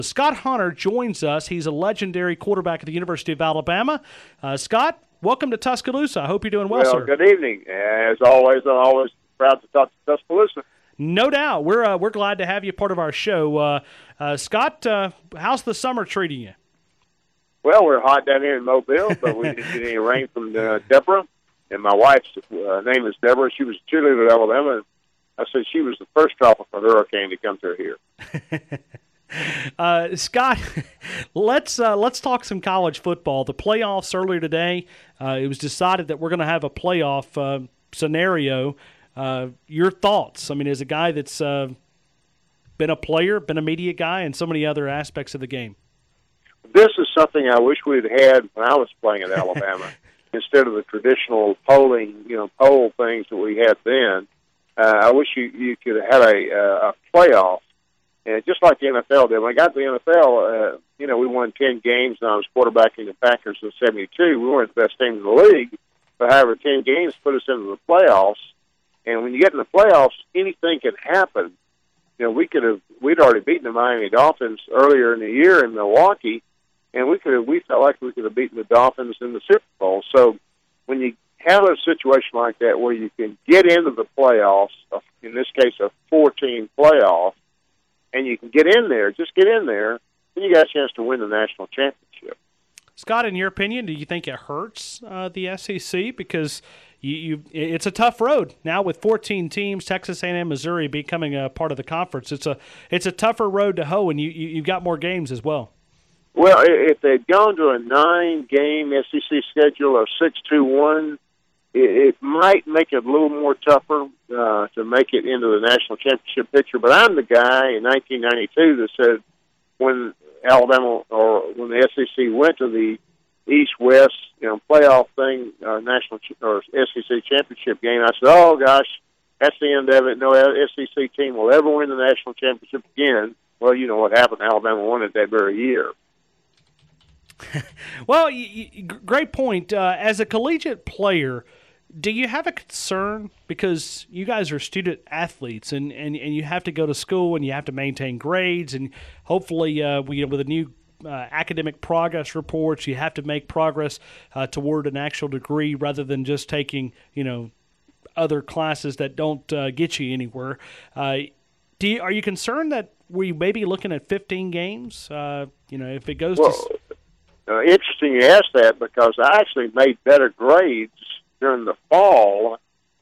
Scott Hunter joins us. He's a legendary quarterback at the University of Alabama. Scott, welcome to Tuscaloosa. I hope you're doing well, sir. Good evening. As always, I'm always proud to talk to Tuscaloosa. No doubt. We're glad to have you part of our show. Scott, how's the summer treating you? Well, we're hot down here in Mobile, but we didn't get any rain from Deborah. And my wife's name is Deborah. She was a cheerleader at Alabama. And I said she was the first tropical hurricane to come through here. Scott, let's talk some college football. The playoffs earlier today, it was decided that we're going to have a playoff scenario. Your thoughts? I mean, as a guy that's been a player, been a media guy, and so many other aspects of the game. This is something I wish we'd had when I was playing at Alabama. Instead of the traditional polling, poll things that we had then, I wish you could have had a playoff. And just like the NFL did. When I got to the NFL, we won 10 games, and I was quarterbacking the Packers in '72. We weren't the best team in the league, but however, 10 games put us into the playoffs. And when you get in the playoffs, anything can happen. We'd already beaten the Miami Dolphins earlier in the year in Milwaukee, and we felt like we could have beaten the Dolphins in the Super Bowl. So when you have a situation like that where you can get into the playoffs, in this case a 4-team playoff, and you can get in there, just get in there, then you got a chance to win the national championship. Scott, in your opinion, do you think it hurts the SEC? Because it's a tough road now with 14 teams, Texas A&M, Missouri becoming a part of the conference. It's a tougher road to hoe, and you've got more games as well. Well, if they'd gone to a 9-game SEC schedule or 6-2-1, it might make it a little more tougher to make it into the national championship picture. But I'm the guy in 1992 that said when Alabama or when the SEC went to the East-West playoff thing, national or SEC championship game, I said, "Oh gosh, that's the end of it. No SEC team will ever win the national championship again." Well, you know what happened. Alabama won it that very year. Well, great point. As a collegiate player, do you have a concern because you guys are student athletes and you have to go to school and you have to maintain grades and hopefully with the new academic progress reports, you have to make progress toward an actual degree rather than just taking other classes that don't get you anywhere. Are you concerned that we may be looking at 15 games? If it goes to interesting you asked that because I actually made better grades during the fall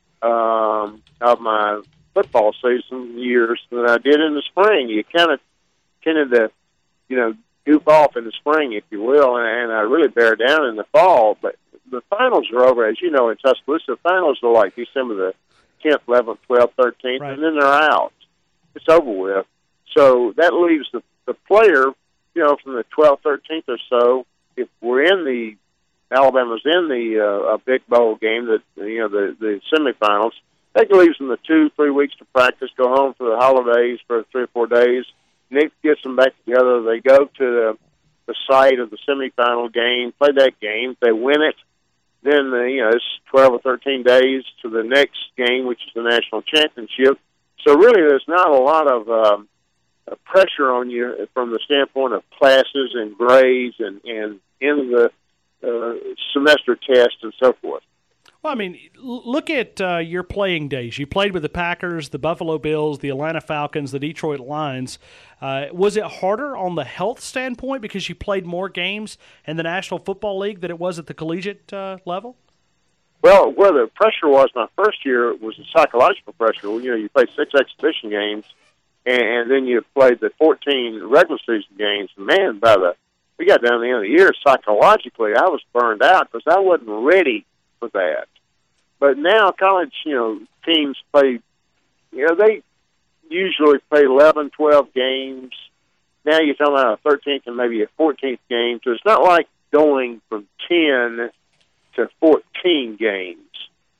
of my football season years than I did in the spring. You kind of tended to, goof off in the spring, if you will, and I really bear down in the fall. But the finals are over, as you know, in Tuscaloosa. The finals are like December the 10th, 11th, 12th, 13th, right. And then they're out. It's over with. So that leaves the player, from the 12th, 13th or so. If we're in Alabama's in the Big Bowl game, the semifinals, that leaves them the 2-3 weeks to practice, go home for the holidays for 3 or 4 days. Nick gets them back together. They go to the site of the semifinal game, play that game. If they win it, then it's 12 or 13 days to the next game, which is the national championship. So really, there's not a lot of pressure on you from the standpoint of classes and grades and in the semester test and so forth. Well, I mean, look at your playing days. You played with the Packers, the Buffalo Bills, the Atlanta Falcons, the Detroit Lions. Was it harder on the health standpoint because you played more games in the National Football League than it was at the collegiate level? Well, where the pressure was my first year was the psychological pressure. You played 6 exhibition games, and then you played the 14 regular season games. And man, we got down to the end of the year, psychologically, I was burned out because I wasn't ready for that. But now college, teams play, they usually play 11, 12 games. Now you're talking about a 13th and maybe a 14th game. So it's not like going from 10 to 14 games.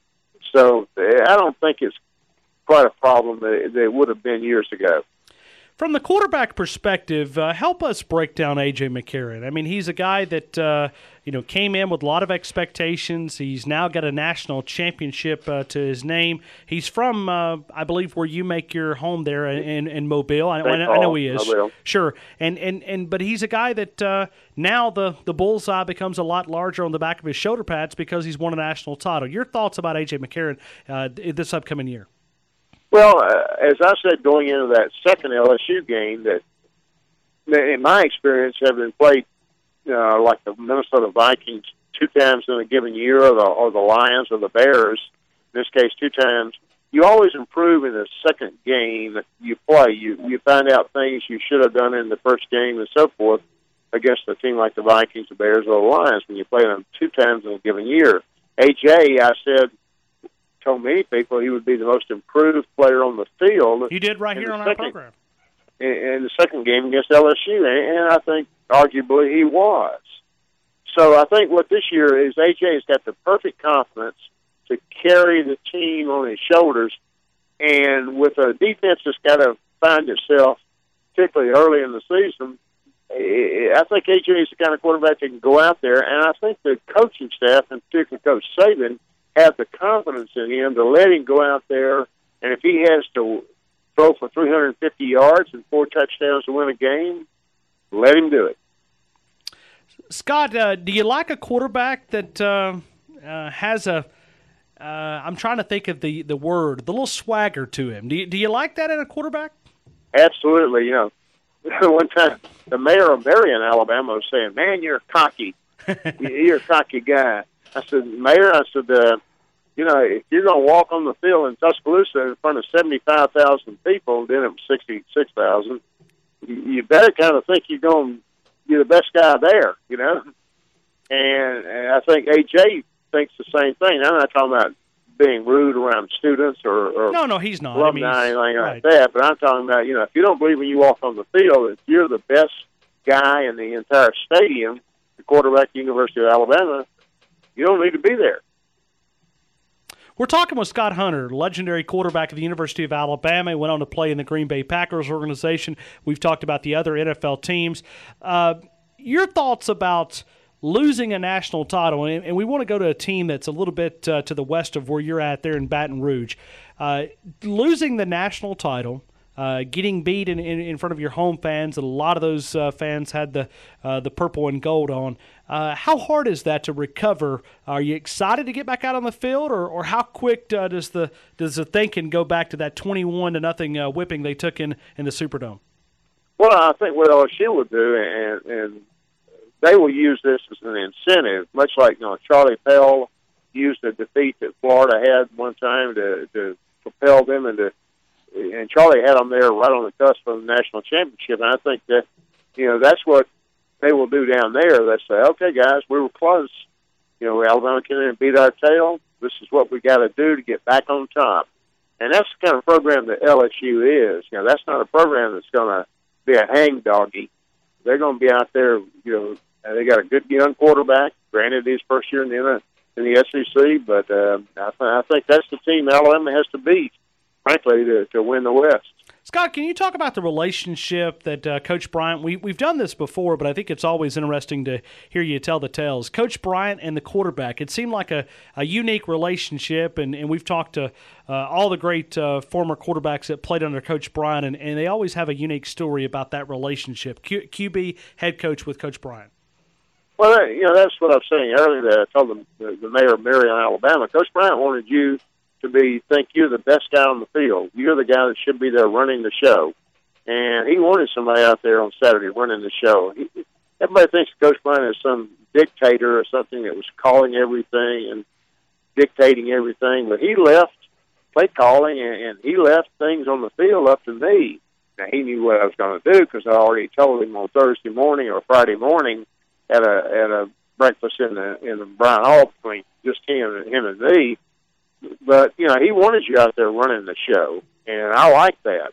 So I don't think it's quite a problem that it would have been years ago. From the quarterback perspective, help us break down A.J. McCarron. I mean, he's a guy that came in with a lot of expectations. He's now got a national championship to his name. He's from, I believe, where you make your home there in Mobile. I know he is. Mobile. Sure. But he's a guy that now the bullseye becomes a lot larger on the back of his shoulder pads because he's won a national title. Your thoughts about A.J. McCarron this upcoming year? Well, as I said going into that second LSU game, that in my experience, having played like the Minnesota Vikings 2 times in a given year, or the Lions or the Bears, in this case 2 times, you always improve in the second game that you play. You find out things you should have done in the first game and so forth against a team like the Vikings, the Bears, or the Lions when you play them 2 times in a given year. AJ, I said, told many people he would be the most improved player on the field. You did right here on our program. In the second game against LSU, and I think arguably he was. So I think what this year is, AJ's got the perfect confidence to carry the team on his shoulders, and with a defense that's got to find itself, particularly early in the season, I think AJ is the kind of quarterback that can go out there, and I think the coaching staff, and particularly Coach Saban, have the confidence in him to let him go out there, and if he has to throw for 350 yards and 4 touchdowns to win a game, let him do it. Scott, do you like a quarterback that has a I'm trying to think of the word, the little swagger to him. Do you like that in a quarterback? Absolutely. One time the mayor of Marion, Alabama, was saying, "Man, you're cocky. You're a cocky guy." I said, "Mayor," if you're going to walk on the field in Tuscaloosa in front of 75,000 people, then it was 66,000, you better kind of think you're going to be the best guy there, And I think A.J. thinks the same thing. I'm not talking about being rude around students or no, he's not. Alumni, anything like that. But I'm talking about, if you don't believe when you walk on the field, if you're the best guy in the entire stadium, the quarterback at the University of Alabama, you don't need to be there. We're talking with Scott Hunter, legendary quarterback of the University of Alabama. He went on to play in the Green Bay Packers organization. We've talked about the other NFL teams. Your thoughts about losing a national title, and we want to go to a team that's a little bit to the west of where you're at there in Baton Rouge. Losing the national title, getting beat in front of your home fans, and a lot of those fans had the purple and gold on. How hard is that to recover? Are you excited to get back out on the field, or how quick does the thinking go back to that 21-0 whipping they took in the Superdome? Well, I think what LSU will do, and they will use this as an incentive, much like Charlie Pell used the defeat that Florida had one time to propel them into. And Charlie had them there right on the cusp of the national championship. And I think that, that's what they will do down there. They say, okay, guys, we were close. Alabama came in and beat our tail. This is what we got to do to get back on top. And that's the kind of program that LSU is. That's not a program that's going to be a hang doggy. They're going to be out there, they got a good young quarterback. Granted, his first year in the SEC, but I think that's the team Alabama has to beat, frankly, to win the West. Scott, can you talk about the relationship that Coach Bryant, we've done this before, but I think it's always interesting to hear you tell the tales. Coach Bryant and the quarterback, it seemed like a unique relationship, and we've talked to all the great former quarterbacks that played under Coach Bryant, and they always have a unique story about that relationship. QB head coach with Coach Bryant. Well, that's what I was saying earlier. That I told the mayor of Marion, Alabama, Coach Bryant wanted you to think you're the best guy on the field. You're the guy that should be there running the show. And he wanted somebody out there on Saturday running the show. Everybody thinks Coach Bryant is some dictator or something that was calling everything and dictating everything. But he left play calling, and he left things on the field up to me. Now, he knew what I was going to do because I already told him on Thursday morning or Friday morning at a breakfast in the Bryant Hall between just him and me. But, he wanted you out there running the show, and I like that.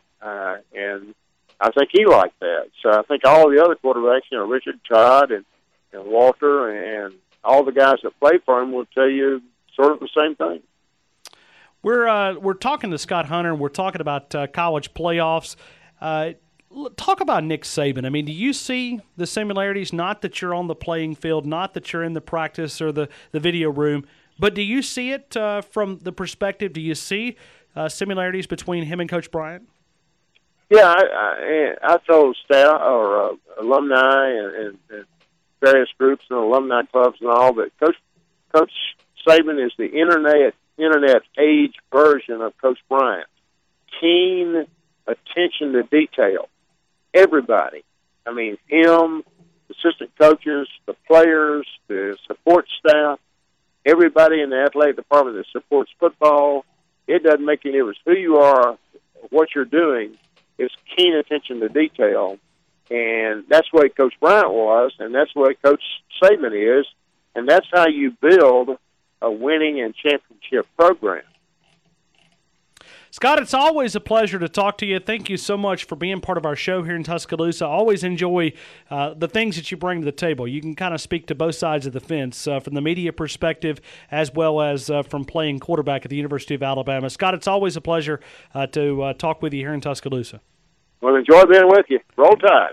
And I think he liked that. So I think all the other quarterbacks, Richard Todd and Walter and all the guys that play for him will tell you sort of the same thing. We're talking to Scott Hunter, and we're talking about college playoffs. Talk about Nick Saban. I mean, do you see the similarities? Not that you're on the playing field, not that you're in the practice or the video room, but do you see it from the perspective? Do you see similarities between him and Coach Bryant? Yeah, I told staff or alumni and various groups and alumni clubs and all that Coach Saban is the internet age version of Coach Bryant. Keen attention to detail. Everybody. I mean, him, assistant coaches, the players, the support staff, everybody in the athletic department that supports football. It doesn't make any difference who you are, what you're doing. It's keen attention to detail. And that's the way Coach Bryant was, and that's the way Coach Saban is, and that's how you build a winning and championship program. Scott, it's always a pleasure to talk to you. Thank you so much for being part of our show here in Tuscaloosa. I always enjoy the things that you bring to the table. You can kind of speak to both sides of the fence, from the media perspective as well as from playing quarterback at the University of Alabama. Scott, it's always a pleasure to talk with you here in Tuscaloosa. Well, enjoy being with you. Roll Tide.